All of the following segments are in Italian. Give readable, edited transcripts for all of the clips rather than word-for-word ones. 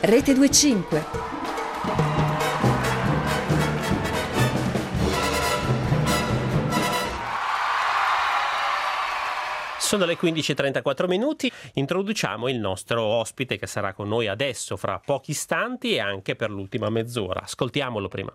Rete 25. Sono le 15:34 minuti, introduciamo il nostro ospite che sarà con noi adesso fra pochi istanti e anche per l'ultima mezz'ora. Ascoltiamolo prima.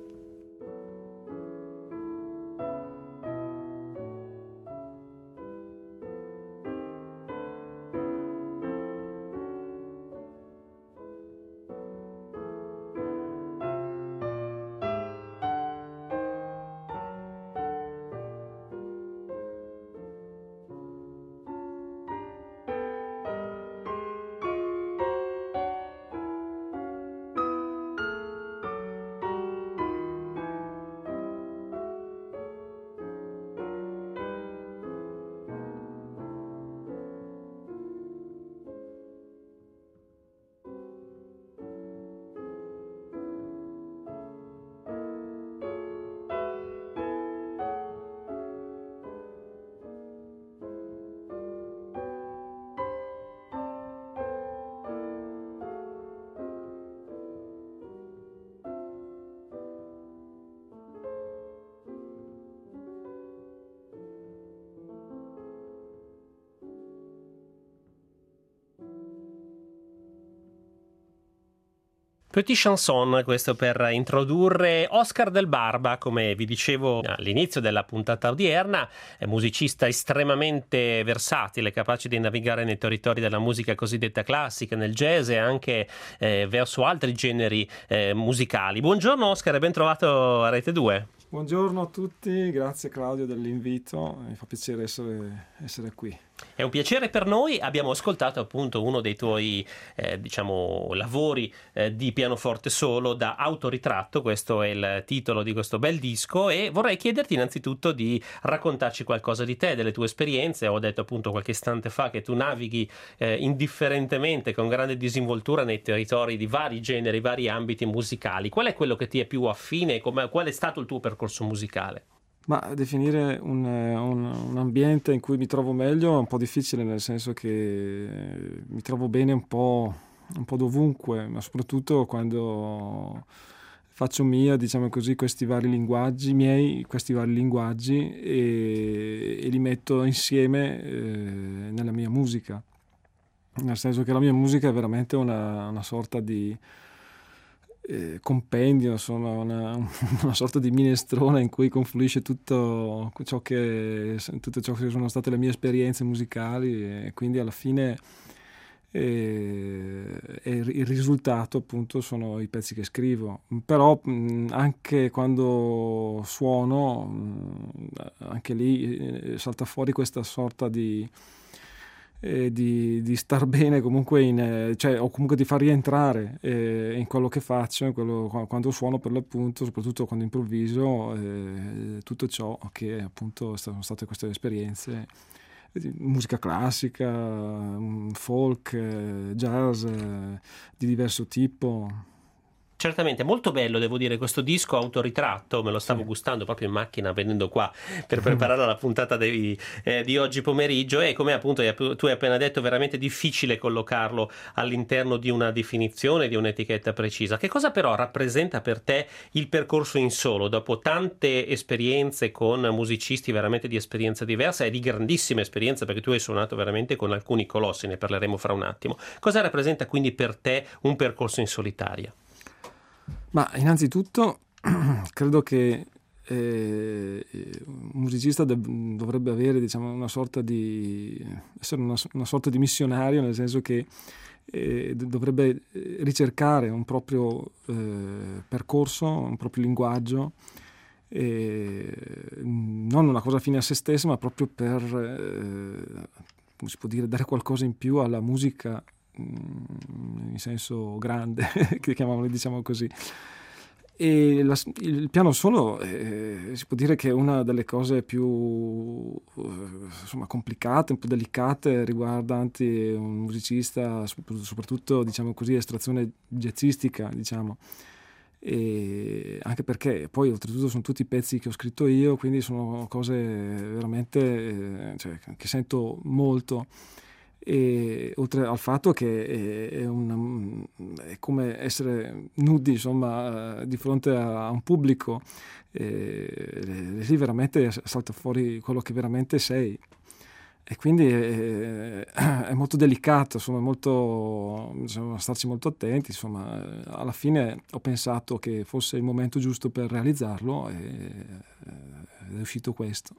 Petit Chanson, questo per introdurre Oscar Del Barba, come vi dicevo all'inizio della puntata odierna, è musicista estremamente versatile, capace di navigare nei territori della musica cosiddetta classica, nel jazz e anche verso altri generi musicali. Buongiorno Oscar e ben trovato a Rete 2. Buongiorno a tutti, grazie Claudio dell'invito, mi fa piacere essere qui. È un piacere per noi, abbiamo ascoltato appunto uno dei tuoi lavori di pianoforte solo da Autoritratto, questo è il titolo di questo bel disco, e vorrei chiederti innanzitutto di raccontarci qualcosa di te, delle tue esperienze. Ho detto appunto qualche istante fa che tu navighi indifferentemente, con grande disinvoltura nei territori di vari generi, vari ambiti musicali. Qual è quello che ti è più affine? Qual è stato il tuo percorso musicale? Ma definire un ambiente in cui mi trovo meglio è un po' difficile, nel senso che mi trovo bene un po' dovunque, ma soprattutto quando faccio mia, diciamo così, questi vari linguaggi e li metto insieme nella mia musica, nel senso che la mia musica è veramente una sorta di compendio, insomma, una sorta di minestrone in cui confluisce tutto ciò che sono state le mie esperienze musicali, e quindi alla fine il risultato appunto sono i pezzi che scrivo. Però anche quando suono, anche lì salta fuori questa sorta di star bene comunque cioè, o comunque di far rientrare in quello che faccio, quando suono, per l'appunto, soprattutto quando improvviso, tutto ciò che appunto sono state queste esperienze, musica classica, folk, jazz, di diverso tipo. Certamente, molto bello, devo dire, questo disco Autoritratto, me lo stavo gustando proprio in macchina venendo qua per preparare la puntata di oggi pomeriggio, e come appunto tu hai appena detto, veramente difficile collocarlo all'interno di una definizione, di un'etichetta precisa. Che cosa però rappresenta per te il percorso in solo, dopo tante esperienze con musicisti veramente di esperienza diversa e di grandissima esperienza, perché tu hai suonato veramente con alcuni colossi, ne parleremo fra un attimo. Cosa rappresenta quindi per te un percorso in solitaria? Ma innanzitutto credo che un musicista dovrebbe avere, diciamo, essere una sorta di missionario, nel senso che dovrebbe ricercare un proprio percorso, un proprio linguaggio, non una cosa fine a se stessa, ma proprio per, come si può dire, dare qualcosa in più alla musica, in senso grande, che chiamiamolo, diciamo così. E il piano solo si può dire che è una delle cose più insomma, complicate, un po' delicate, riguardanti un musicista, soprattutto, diciamo così, estrazione jazzistica, diciamo. E anche perché poi oltretutto sono tutti pezzi che ho scritto io, quindi sono cose veramente cioè, che sento molto. E oltre al fatto che è come essere nudi, insomma, di fronte a un pubblico, lì veramente salta fuori quello che veramente sei. E quindi è molto delicato, insomma, bisogna starci molto attenti. Insomma, alla fine ho pensato che fosse il momento giusto per realizzarlo ed è uscito questo.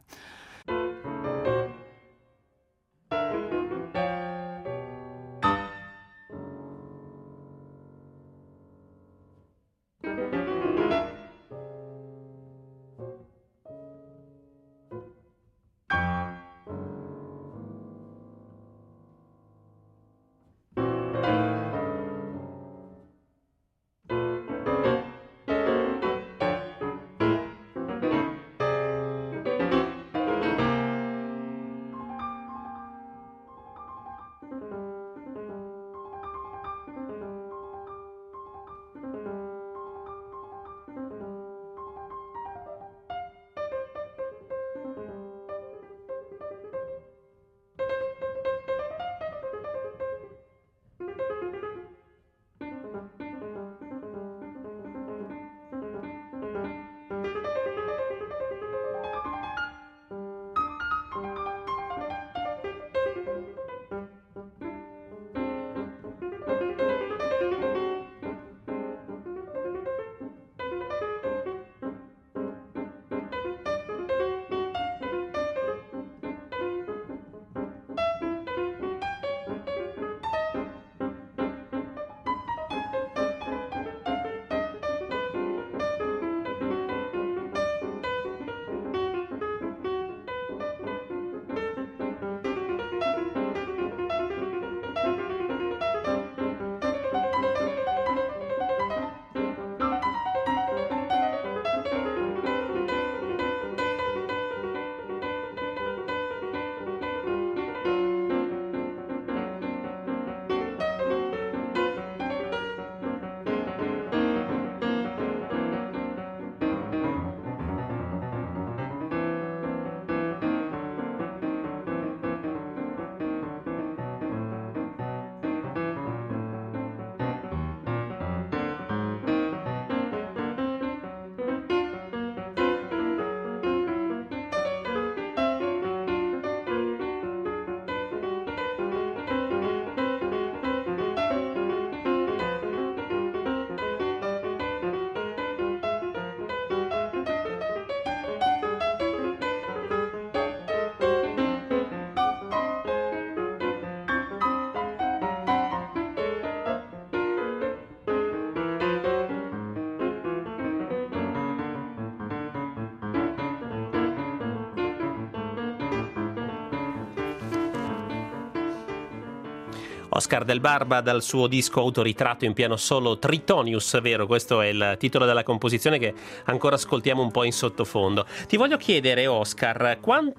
Oscar Del Barba dal suo disco autoritratto in piano solo Tritonius, vero? Questo è il titolo della composizione che ancora ascoltiamo un po' in sottofondo. Ti voglio chiedere, Oscar,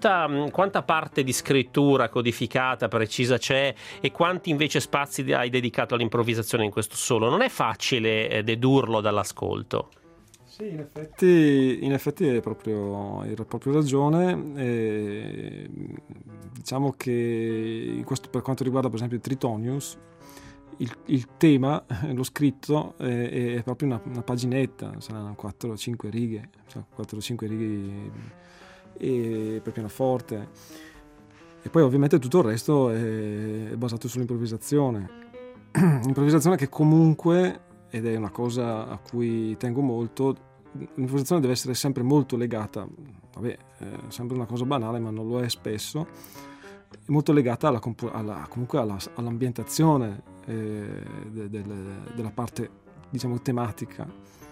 quanta parte di scrittura codificata, precisa c'è e quanti invece spazi hai dedicato all'improvvisazione in questo solo? Non è facile dedurlo dall'ascolto. Sì, in effetti hai proprio ragione. Diciamo che per quanto riguarda per esempio Tritonius, il tema, l'ho scritto, è proprio una paginetta, saranno 4-5 righe, cioè 4-5 righe per pianoforte. E poi ovviamente tutto il resto è basato sull'improvvisazione. Improvvisazione che comunque, ed è una cosa a cui tengo molto, l'improvvisazione deve essere sempre molto legata, sembra una cosa banale ma non lo è spesso, è molto legata all'ambientazione della parte, diciamo, tematica.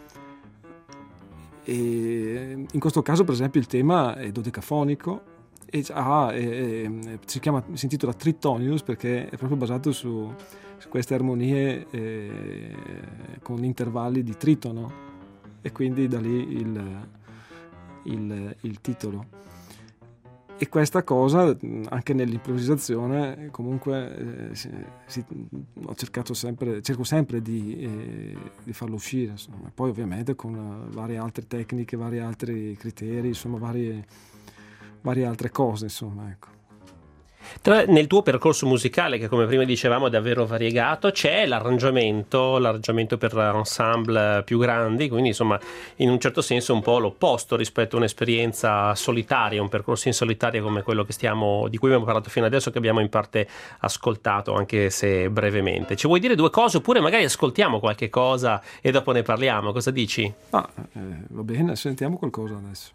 E in questo caso per esempio il tema è dodecafonico e si intitola Tritonius perché è proprio basato su queste armonie con intervalli di tritono, e quindi da lì il titolo. E questa cosa anche nell'improvvisazione comunque cerco sempre di farlo uscire, insomma. Poi ovviamente con varie altre tecniche, vari altri criteri, insomma varie altre cose, insomma, ecco. Nel tuo percorso musicale, che come prima dicevamo è davvero variegato, c'è l'arrangiamento per ensemble più grandi, quindi insomma in un certo senso un po' l'opposto rispetto a un'esperienza solitaria, un percorso in solitaria come quello di cui abbiamo parlato fino adesso, che abbiamo in parte ascoltato anche se brevemente. Ci vuoi dire due cose, oppure magari ascoltiamo qualche cosa e dopo ne parliamo? Cosa dici? Va bene, sentiamo qualcosa adesso.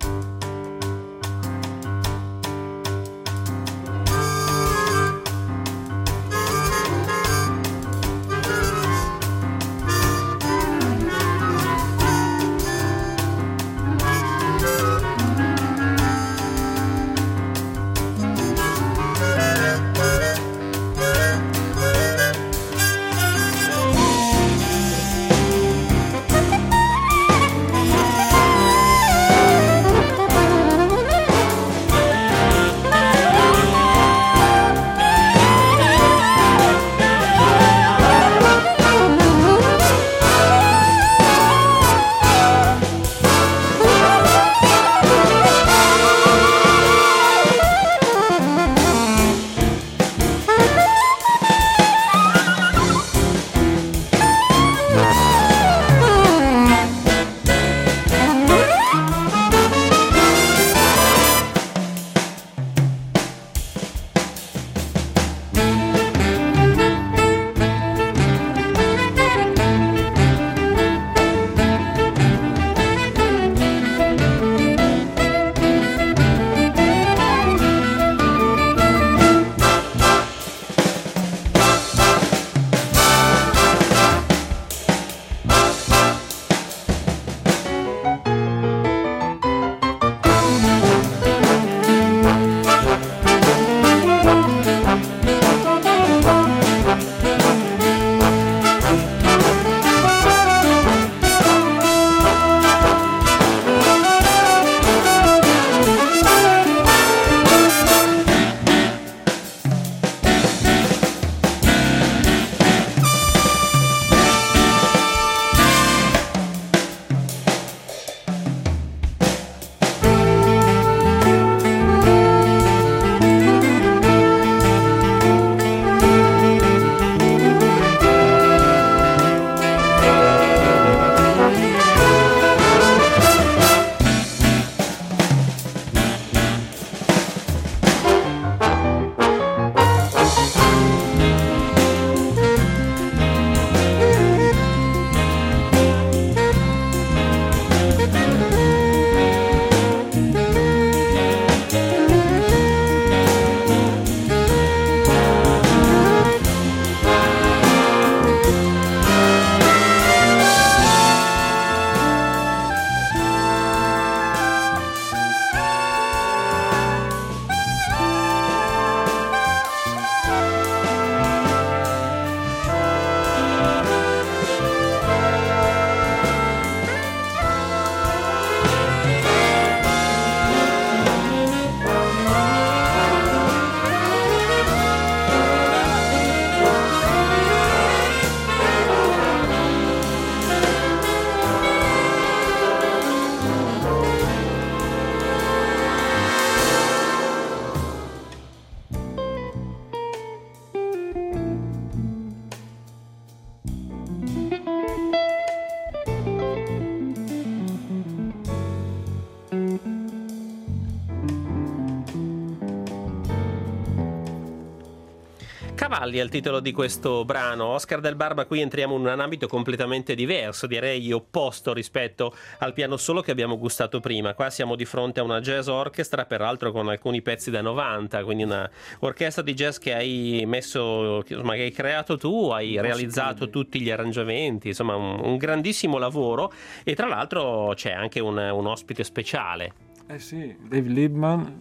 Cavalli è il titolo di questo brano. Oscar Del Barba, qui entriamo in un ambito completamente diverso, direi opposto rispetto al piano solo che abbiamo gustato prima. Qua siamo di fronte a una jazz orchestra, peraltro con alcuni pezzi da 90, quindi una orchestra di jazz che hai messo, insomma, che hai creato tu, hai realizzato tutti gli arrangiamenti, insomma un grandissimo lavoro, e tra l'altro c'è anche un ospite speciale. Sì, Dave Liebman,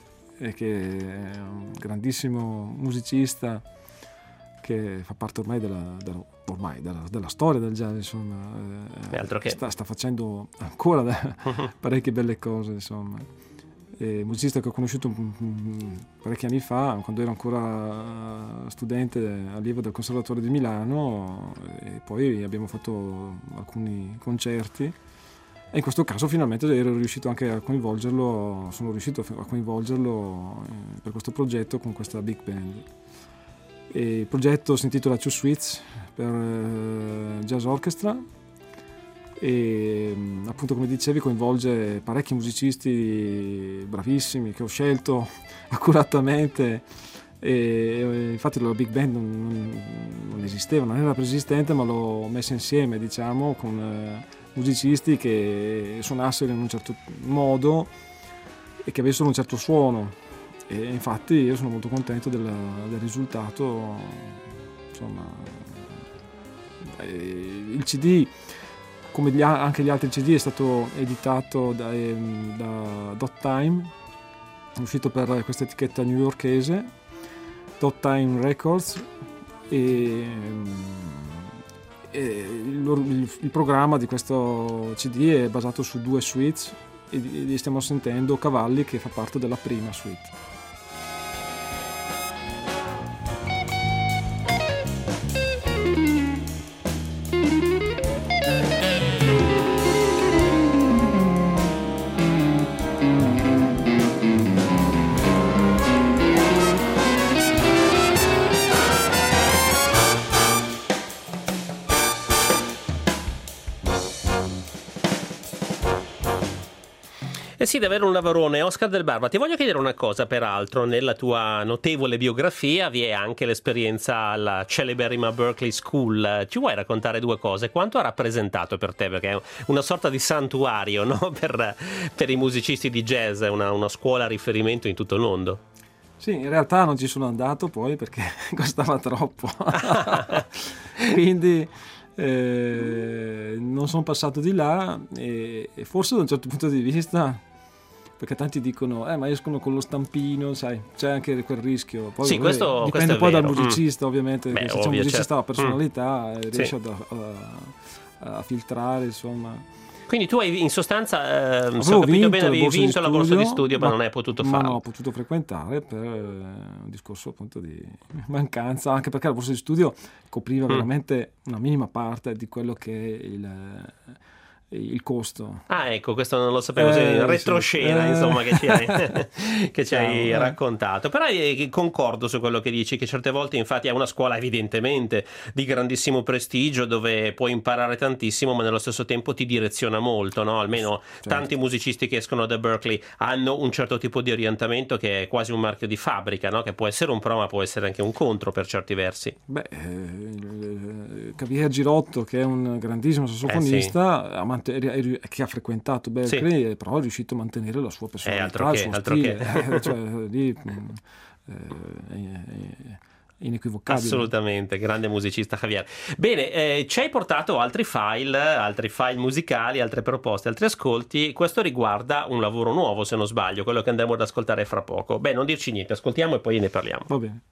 che è un grandissimo musicista che fa parte ormai della storia del jazz, insomma. Altro che. Sta facendo ancora parecchie belle cose, insomma. È musicista che ho conosciuto parecchi anni fa, quando ero ancora studente allievo del Conservatorio di Milano, e poi abbiamo fatto alcuni concerti. E in questo caso finalmente ero riuscito anche a coinvolgerlo, sono riuscito a coinvolgerlo per questo progetto con questa big band. E il progetto si intitola Two Suites per Jazz Orchestra e appunto, come dicevi, coinvolge parecchi musicisti bravissimi che ho scelto accuratamente. E infatti la big band non esisteva, non era preesistente, ma l'ho messa insieme, diciamo, con musicisti che suonassero in un certo modo e che avessero un certo suono, e infatti io sono molto contento del risultato. Insomma, il CD, come anche gli altri CD, è stato editato da Dot Time, è uscito per questa etichetta newyorkese, Dot Time Records, e il programma di questo CD è basato su 2 suites e stiamo sentendo Cavalli, che fa parte della prima suite. Eh sì, davvero un lavorone. Oscar Del Barba, ti voglio chiedere una cosa, peraltro, nella tua notevole biografia vi è anche l'esperienza alla celeberrima Berklee School. Ci vuoi raccontare 2 cose? Quanto ha rappresentato per te? Perché è una sorta di santuario, no? per i musicisti di jazz, è una scuola a riferimento in tutto il mondo. Sì, in realtà non ci sono andato poi perché costava troppo. Quindi non sono passato di là, e forse da un certo punto di vista, perché tanti dicono ma escono con lo stampino, sai, c'è anche quel rischio. Poi sì, questo dipende è poi vero. dal musicista, ovviamente. Beh, se c'è un musicista certo. ha personalità, riesce Sì. a filtrare, insomma. Quindi tu hai, in sostanza, se Avevo ho capito bene, vinto avevi vinto la borsa di studio, ma ma non hai potuto ma farlo. non ho potuto frequentare per un discorso appunto di mancanza, anche perché la borsa di studio copriva veramente una minima parte di quello che è il costo. Ah, ecco, questo non lo sapevo, in retroscena, sì. insomma, che ci hai Ciao, raccontato. Però concordo su quello che dici, che certe volte infatti è una scuola evidentemente di grandissimo prestigio, dove puoi imparare tantissimo, ma nello stesso tempo ti direziona molto, no? Almeno certo. Tanti musicisti che escono da Berklee hanno un certo tipo di orientamento che è quasi un marchio di fabbrica, no? Che può essere un pro, ma può essere anche un contro per certi versi. Beh, Javier Girotto, che è un grandissimo sassofonista, che ha frequentato Berklee, sì, però è riuscito a mantenere la sua personalità, il suo stile. Cioè, lì è inequivocabile. Assolutamente, grande musicista Javier. Bene, ci hai portato altri file musicali, altre proposte, altri ascolti. Questo riguarda un lavoro nuovo, se non sbaglio, quello che andremo ad ascoltare fra poco. Beh, non dirci niente, ascoltiamo e poi ne parliamo. Va bene.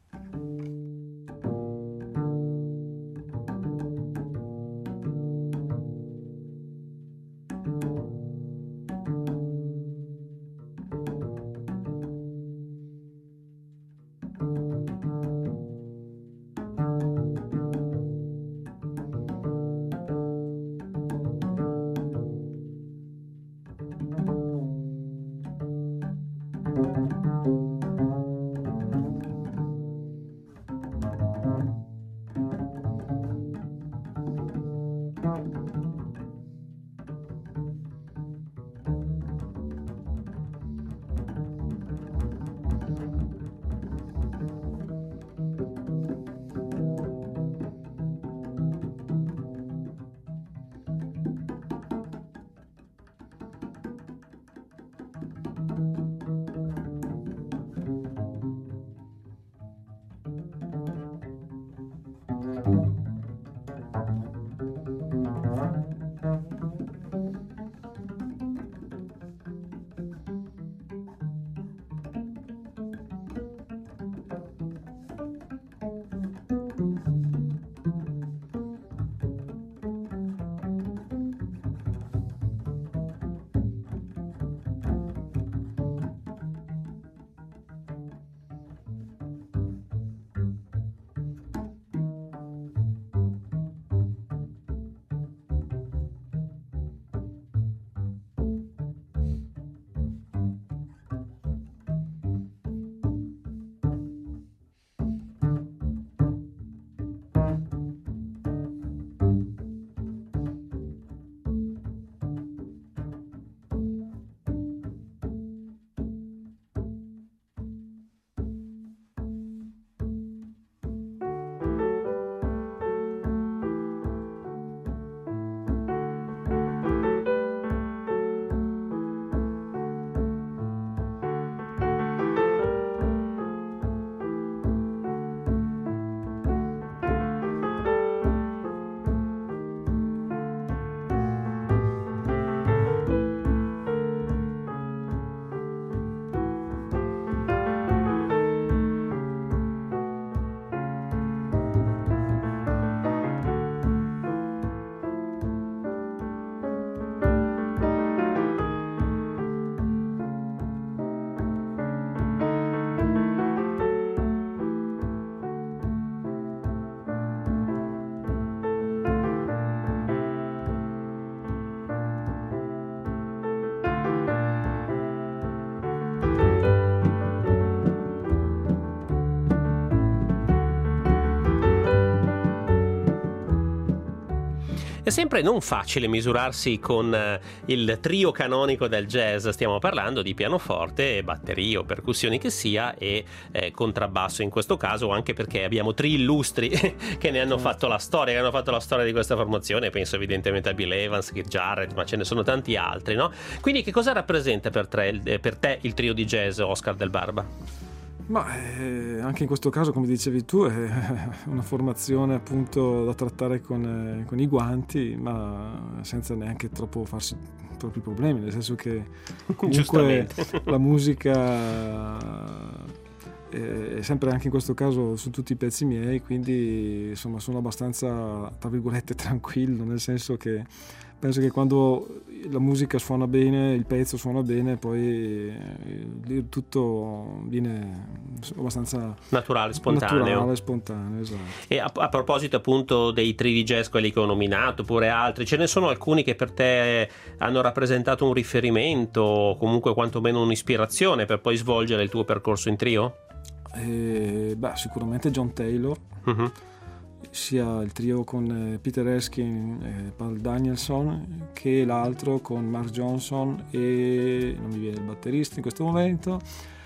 È sempre non facile misurarsi con il trio canonico del jazz, stiamo parlando di pianoforte, batteria o percussioni che sia e contrabbasso in questo caso, anche perché abbiamo tri illustri che ne hanno fatto la storia, che hanno fatto la storia di questa formazione. Penso evidentemente a Bill Evans, Keith Jarrett, ma ce ne sono tanti altri, no? Quindi che cosa rappresenta per te il trio di jazz, Oscar Del Barba? Ma anche in questo caso, come dicevi tu, è una formazione appunto da trattare con i guanti, ma senza neanche troppo farsi troppi problemi, nel senso che comunque la musica è sempre, anche in questo caso, su tutti i pezzi miei, quindi insomma sono abbastanza, tra virgolette, tranquillo, nel senso che penso che quando la musica suona bene, il pezzo suona bene, poi tutto viene abbastanza naturale, spontaneo, esatto. E a proposito appunto dei tri di jazz, quelli che ho nominato, oppure altri, ce ne sono alcuni che per te hanno rappresentato un riferimento o comunque quantomeno un'ispirazione per poi svolgere il tuo percorso in trio? Sicuramente John Taylor. Uh-huh. Sia il trio con Peter Erskine e Paul Danielson, che l'altro con Mark Johnson e non mi viene il batterista in questo momento,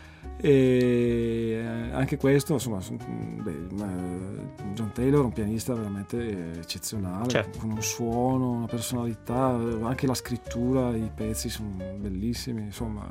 e anche questo insomma John Taylor è un pianista veramente eccezionale, certo, con un suono, una personalità, anche la scrittura, i pezzi sono bellissimi, insomma.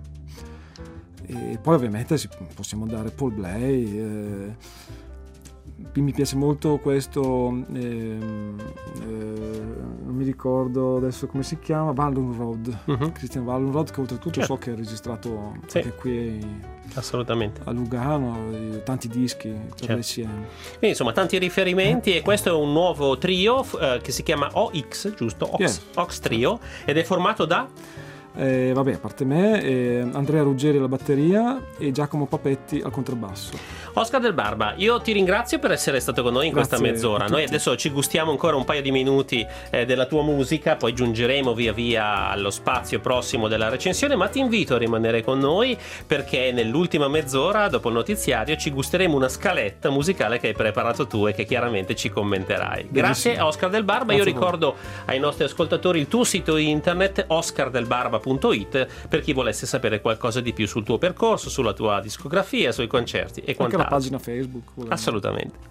E poi ovviamente possiamo dare Paul Bley. Mi piace molto questo, non mi ricordo adesso come si chiama, Wallenrod, uh-huh. Christian Wallenrod, che oltretutto certo, so che ha registrato anche qui assolutamente a Lugano tanti dischi per certo, l'ECM. Quindi insomma tanti riferimenti, e questo è un nuovo trio che si chiama OX, giusto? Ox Trio, ed è formato da? A parte me, Andrea Ruggeri alla batteria e Giacomo Papetti al contrabbasso. Oscar Del Barba, io ti ringrazio per essere stato con noi in questa mezz'ora. Noi adesso ci gustiamo ancora un paio di minuti della tua musica, poi giungeremo via via allo spazio prossimo della recensione, ma ti invito a rimanere con noi perché nell'ultima mezz'ora, dopo il notiziario, ci gusteremo una scaletta musicale che hai preparato tu e che chiaramente ci commenterai. Grazie a Oscar Del Barba. Io ricordo ai nostri ascoltatori il tuo sito internet oscardelbarba.it per chi volesse sapere qualcosa di più sul tuo percorso, sulla tua discografia, sui concerti e quant'altro. La pagina Facebook. Assolutamente.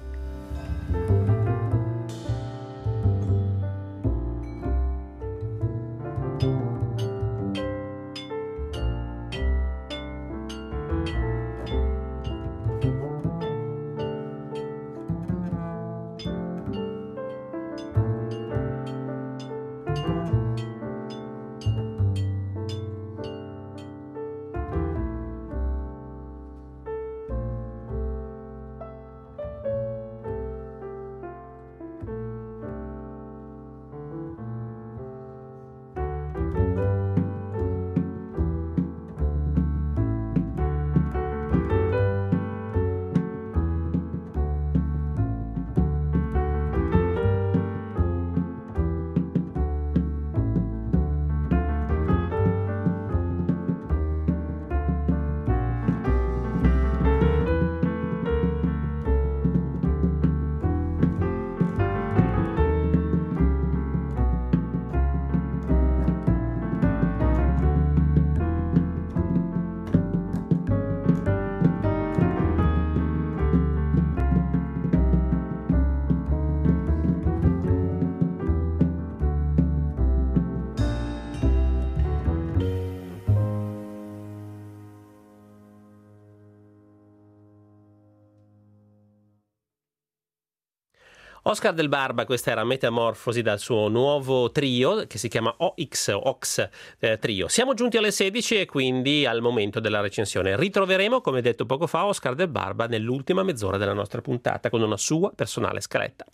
Oscar Del Barba, questa era Metamorfosi dal suo nuovo trio che si chiama OX Trio. Siamo giunti alle 16 e quindi al momento della recensione. Ritroveremo, come detto poco fa, Oscar Del Barba nell'ultima mezz'ora della nostra puntata con una sua personale scaletta.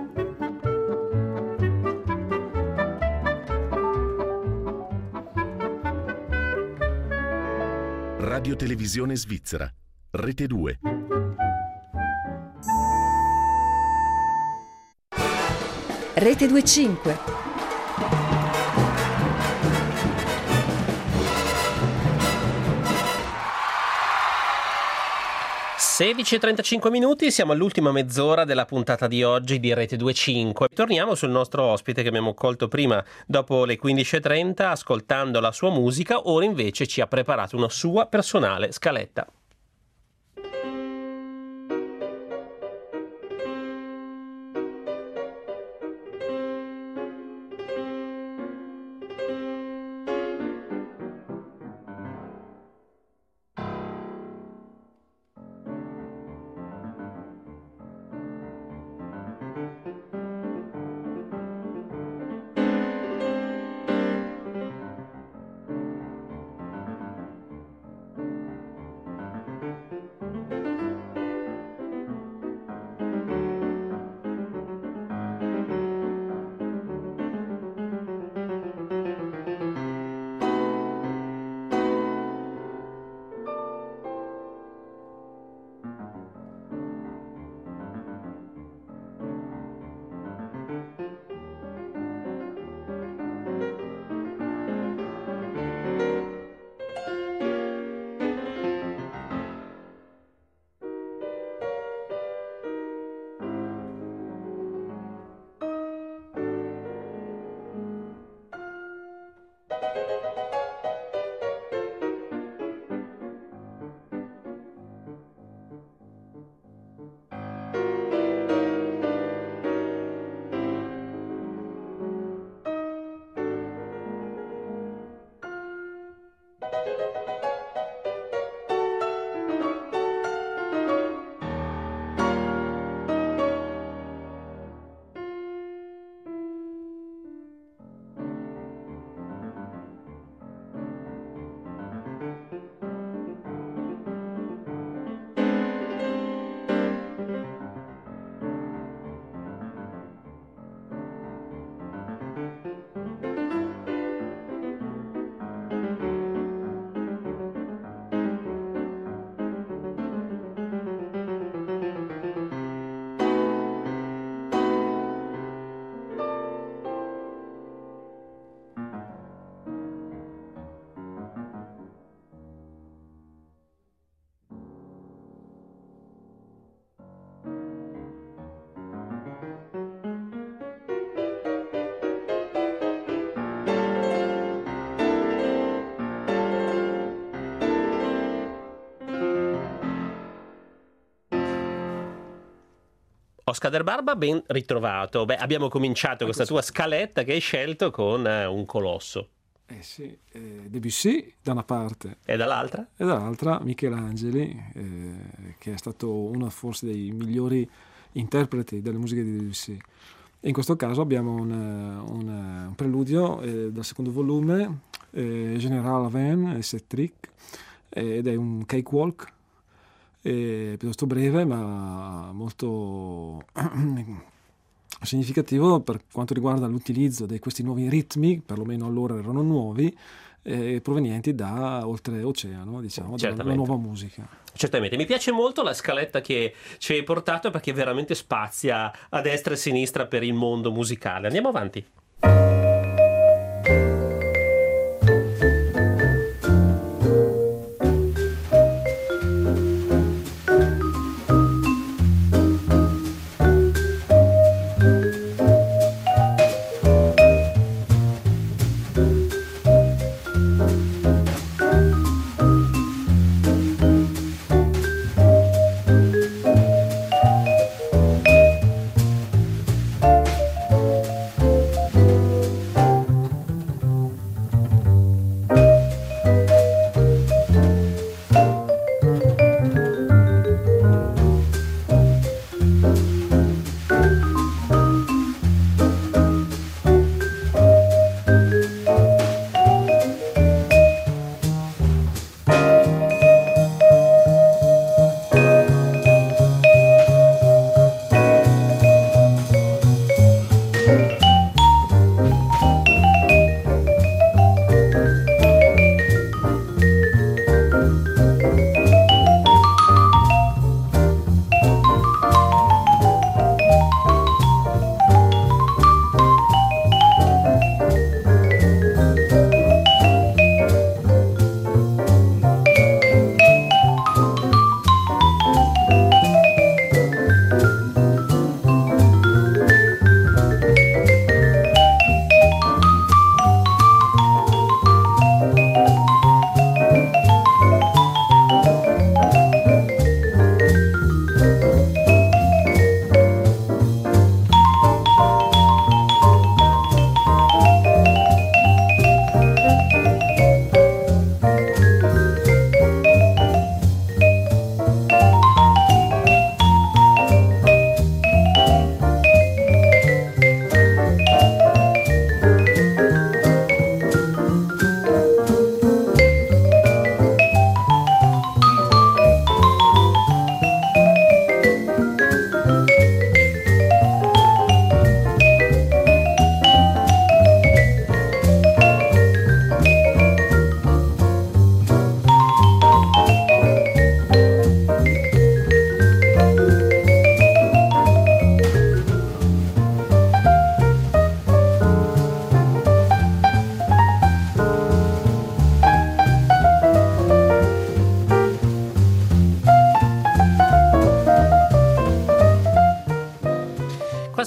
Radio Televisione Svizzera, Rete 2. Rete 25. 16:35 minuti, siamo all'ultima mezz'ora della puntata di oggi di Rete 25. Torniamo sul nostro ospite che abbiamo colto prima dopo le 15:30 ascoltando la sua musica, ora invece ci ha preparato una sua personale scaletta. Oscar Del Barba, ben ritrovato. Beh, abbiamo cominciato questa tua scaletta che hai scelto con un colosso. Sì, Debussy da una parte e dall'altra Michelangeli, che è stato uno forse dei migliori interpreti delle musiche di Debussy. E in questo caso abbiamo un preludio dal secondo volume, General Aven e Set-Trick, ed è un cakewalk piuttosto breve ma molto significativo per quanto riguarda l'utilizzo di questi nuovi ritmi, perlomeno allora erano nuovi, provenienti da oltreoceano, diciamo, dalla nuova musica. Certamente, mi piace molto la scaletta che ci hai portato perché veramente spazia a destra e a sinistra per il mondo musicale. Andiamo avanti.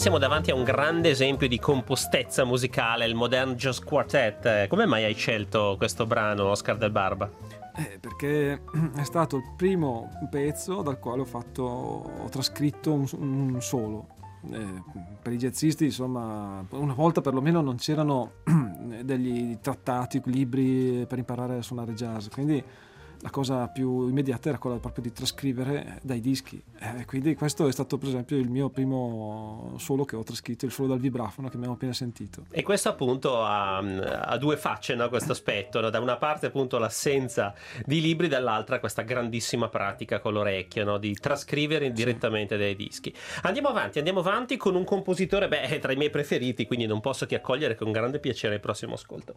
siamo davanti a un grande esempio di compostezza musicale, il Modern Jazz Quartet. Come mai hai scelto questo brano, Oscar Del Barba? Perché è stato il primo pezzo dal quale ho trascritto un solo. Per i jazzisti, insomma, una volta perlomeno non c'erano degli trattati, libri per imparare a suonare jazz, quindi la cosa più immediata era quella proprio di trascrivere dai dischi. Quindi questo è stato per esempio il mio primo solo che ho trascritto, il solo dal vibrafono che abbiamo appena sentito. E questo appunto ha due facce, no? Questo aspetto, no? Da una parte appunto l'assenza di libri, dall'altra questa grandissima pratica con l'orecchio, no? Di trascrivere direttamente dai dischi. Andiamo avanti con un compositore tra i miei preferiti, quindi non posso che accogliere con grande piacere il prossimo ascolto.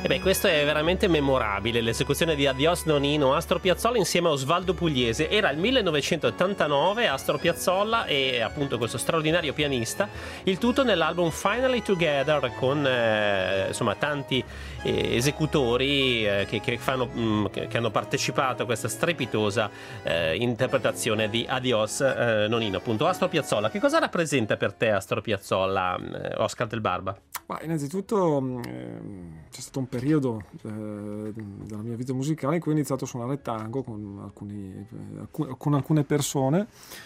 beh, questo è veramente memorabile, l'esecuzione di Adios Nonino, Astor Piazzolla insieme a Osvaldo Pugliese. Era il 1989, Astor Piazzolla e appunto questo straordinario pianista, il tutto nell'album Finally Together con insomma tanti esecutori che hanno partecipato a questa strepitosa interpretazione di Adios Nonino, appunto. Astor Piazzolla, che cosa rappresenta per te Astor Piazzolla, Oscar Del Barba? Ma innanzitutto c'è stato un periodo della mia vita musicale in cui ho iniziato a suonare tango con alcune persone,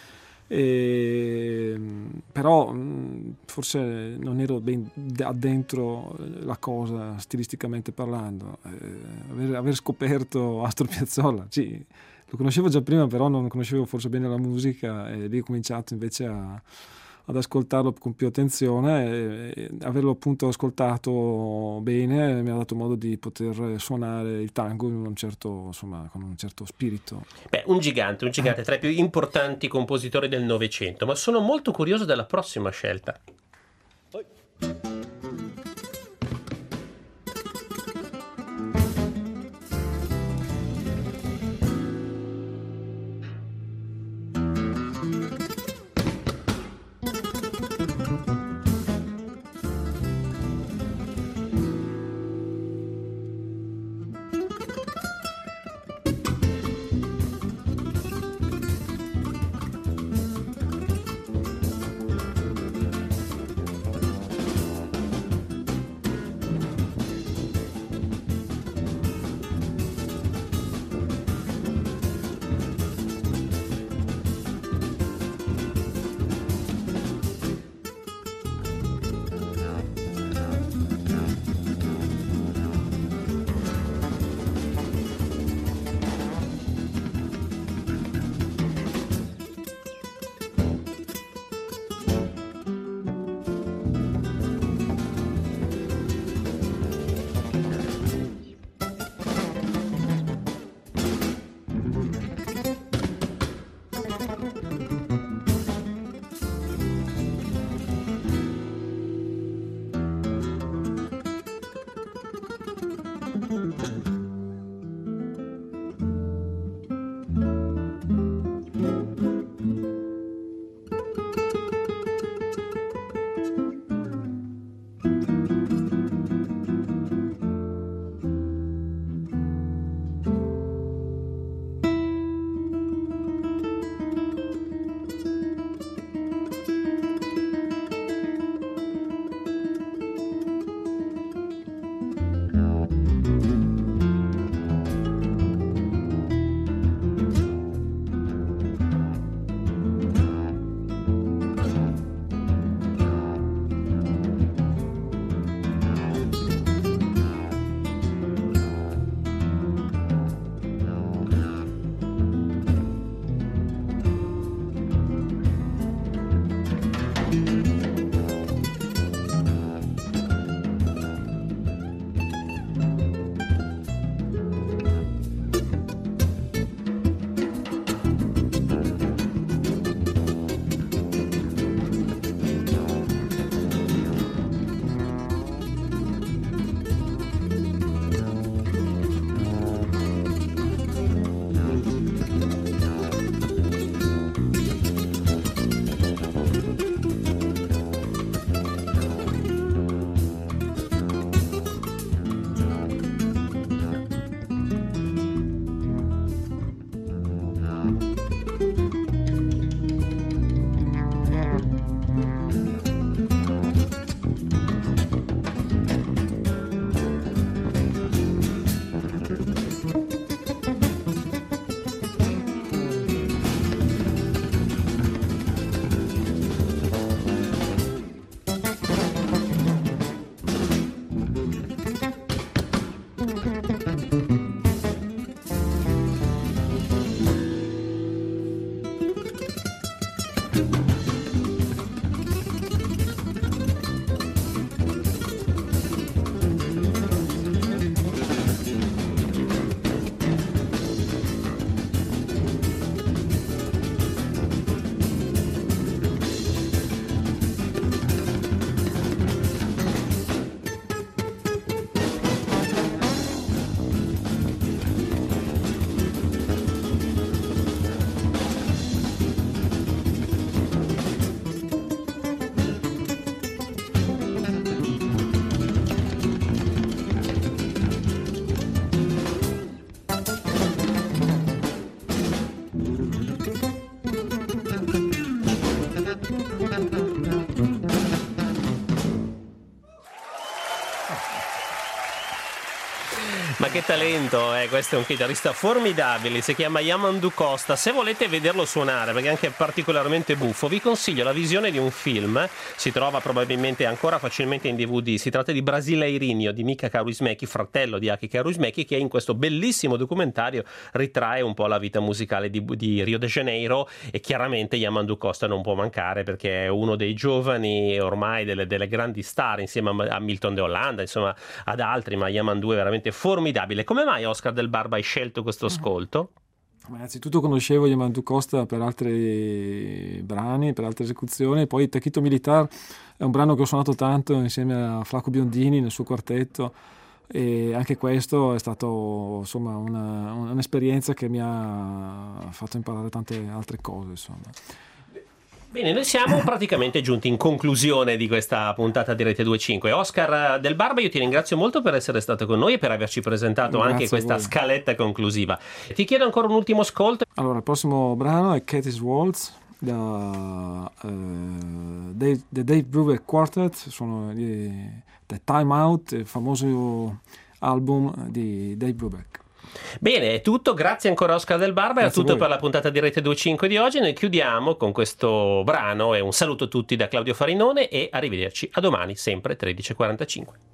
però forse non ero ben addentro la cosa stilisticamente parlando. Aver scoperto Astor Piazzolla, sì, lo conoscevo già prima, però non conoscevo forse bene la musica, e lì ho cominciato invece ad ascoltarlo con più attenzione, e averlo appunto ascoltato bene mi ha dato modo di poter suonare il tango in un certo, insomma, con un certo spirito. Beh, un gigante tra i più importanti compositori del Novecento, ma sono molto curioso della prossima scelta. Ma che talento, questo è un chitarrista formidabile, si chiama Yamandu Costa. Se volete vederlo suonare, perché è anche particolarmente buffo, vi consiglio la visione di un film, si trova probabilmente ancora facilmente in DVD, si tratta di Brasileirinho di Mika Kaurismäki, fratello di Aki Kaurismäki, che in questo bellissimo documentario ritrae un po' la vita musicale di Rio de Janeiro, e chiaramente Yamandu Costa non può mancare perché è uno dei giovani ormai delle grandi star insieme a Milton de Hollanda, insomma ad altri, ma Yamandu è veramente formidabile. Come mai, Oscar Del Barba, hai scelto questo ascolto? Innanzitutto conoscevo Yamandu Costa per altri brani, per altre esecuzioni, poi Taquito Militar è un brano che ho suonato tanto insieme a Flaco Biondini nel suo quartetto, e anche questo è stato insomma un'esperienza che mi ha fatto imparare tante altre cose, insomma. Bene, noi siamo praticamente giunti in conclusione di questa puntata di Rete 25. Oscar Del Barba, io ti ringrazio molto per essere stato con noi e per averci presentato anche questa scaletta conclusiva. Ti chiedo ancora un ultimo ascolto. Allora, il prossimo brano è Cathy's Waltz da The Dave Brubeck Quartet, sono The Time Out, il famoso album di Dave Brubeck. Bene, è tutto, grazie ancora Oscar Del Barba, è tutto per la puntata di Rete 25 di oggi. Noi chiudiamo con questo brano e un saluto a tutti da Claudio Farinone e arrivederci a domani, sempre 13:45.